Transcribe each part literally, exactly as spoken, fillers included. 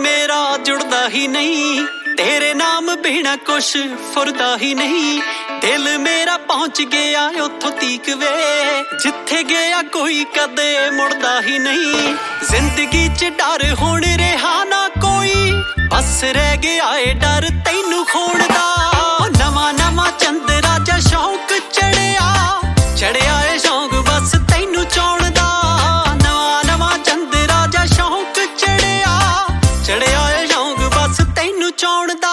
मेरा जुड़दा ही नहीं, तेरे नाम बिना कुछ फुरदा ही नहीं। दिल मेरा पहुंच गया उथों तीक वे, जिथे गया कोई कदे मुड़दा ही नहीं। जिंदगी च डर हुण रहा ना कोई, बस रह गया ए डर तैनू खोण दा। नवा नवा चंद राजा शौक चढ़िया, चढ़िया ए शौक बस तैनू चाउण दा। नवा नवा चंद राजा शौक चढ़िया, चढ़िया ए शौक बस तैनू चाउण दा।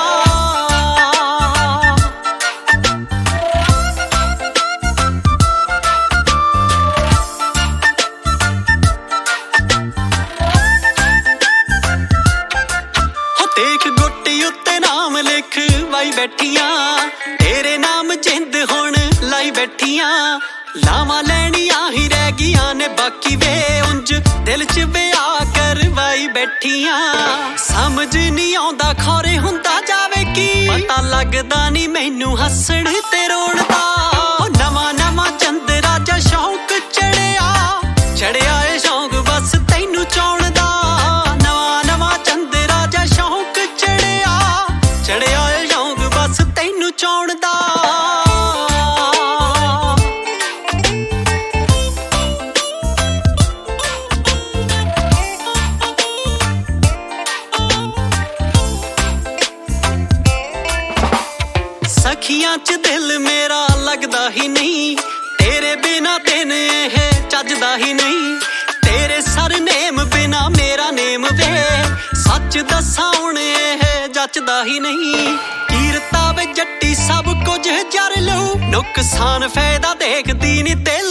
बैठियां तेरे नाम जिंद हुण लाई बैठियां, लावां लैणियां ही रह गियां ने बाकी वे उंज दिल च विआह करवाई बैठियां। समझ नहीं आउंदा खौरे हुंदा जावे की, पता लगदा नहीं मैनू हसण ते रोण दा। नवा नवा चंद राजा शौक चढ़िया, चढ़िया ए शौक बस तैनू चाउण दा। नवा नवा चंद राजा शौक चढ़िया, चढ़िया बस तैनू चाउण दा। सखियां च दिल मेरा लगदा ही नहीं, तेरे बिना दिन एह चजदा ही नहीं। तेरे सरनेम बिना मेरा नेम वे, सच दसां हुण एह जचदा ही नहीं। कीरता वे जट्टी सब कुछ जर लू, नुकसान फायदा देखदी नी दिल